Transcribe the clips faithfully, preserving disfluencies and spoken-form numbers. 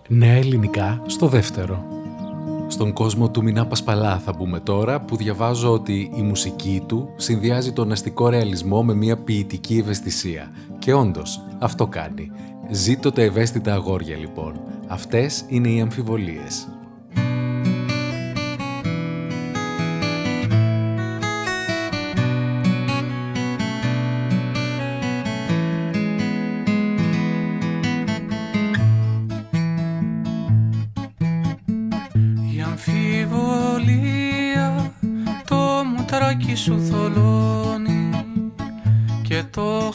Νέα ελληνικά στο δεύτερο. Στον κόσμο του Μινά Πασπαλά θα μπούμε τώρα, που διαβάζω ότι η μουσική του συνδυάζει τον αστικό ρεαλισμό με μια ποιητική ευαισθησία. Και όντως, αυτό κάνει. Ζήτω τα ευαίσθητα αγόρια λοιπόν. Αυτές είναι οι αμφιβολίες. Σου θολώνει και το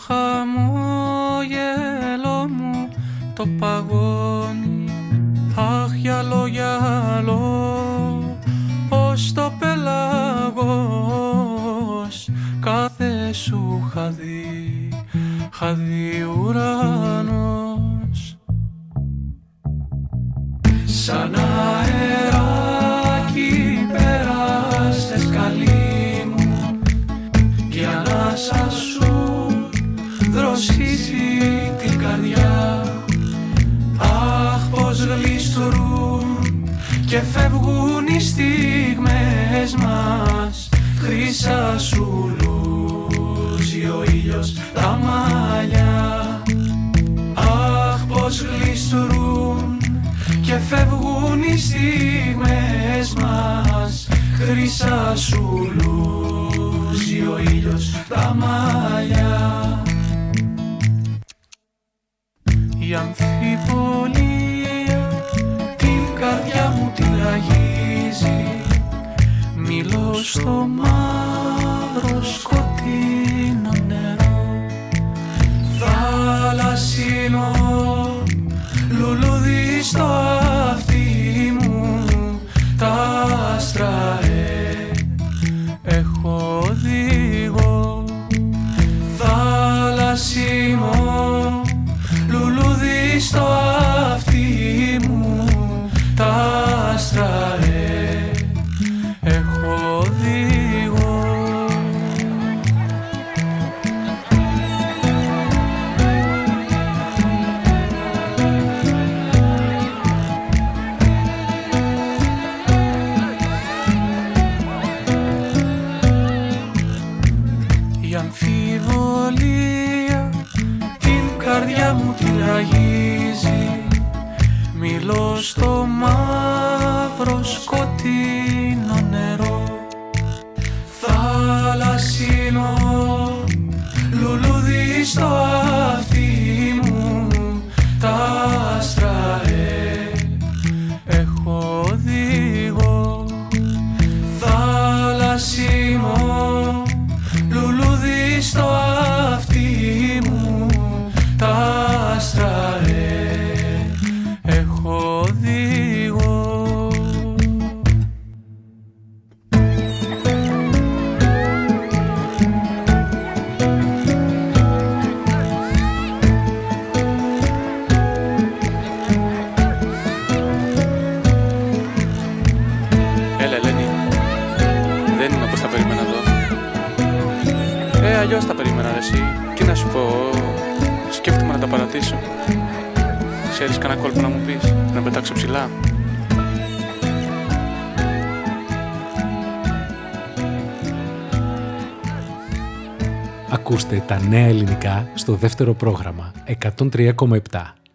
χαμόγελό μου το παγώνει. Αχ, γυαλό, γυαλό, ως το πελάγος κάθε σου χαδί, χαδί ουρανός. Σαν αεράκι περάστες καλή κι ανάσα σου δροσίζει την καρδιά. Αχ, πως γλιστρούν και φεύγουν οι στιγμές μας. Χρύσα σου λούζει ο ήλιος τα μαλλιά. Αχ, πως γλιστρούν και φεύγουν οι στιγμές μας. Χρύσα σου λούζει ο ήλιος τα μαλλιά. Η αμφιβολία την καρδιά μου την ραγίζει. Μιλώ στο μαύρο σκοτεινό νερό. Θαλασσινό λουλούδι στο αυτί μου. Τα άστρα έχω οδηγό. Θαλασσινό λουλούδι στο αυτί μου. Τα άστρα έχω οδηγό. Η αμφιβολία την καρδιά μου την ραγίζει. Μιλώ στο μαύρο σκοτεινό νερό. Θαλασσινό λουλούδι στο αυτί μου. Τα άστρα έχω οδηγό. Θαλασσινό λουλούδι στο αυτί μου. Τα άστρα έχω οδηγό. Έλα Ελένη, δεν είναι όπως τα περίμενα εδώ. Ε, αλλιώς τα περίμενα ρε εσύ. Τι να σου πω, σκέφτομαι να τα παρατήσω. Ξέρεις κανένα κόλπο να μου πεις, να πετάξω ψηλά? Ακούστε τα νέα ελληνικά στο δεύτερο πρόγραμμα εκατόν τρία κόμμα επτά.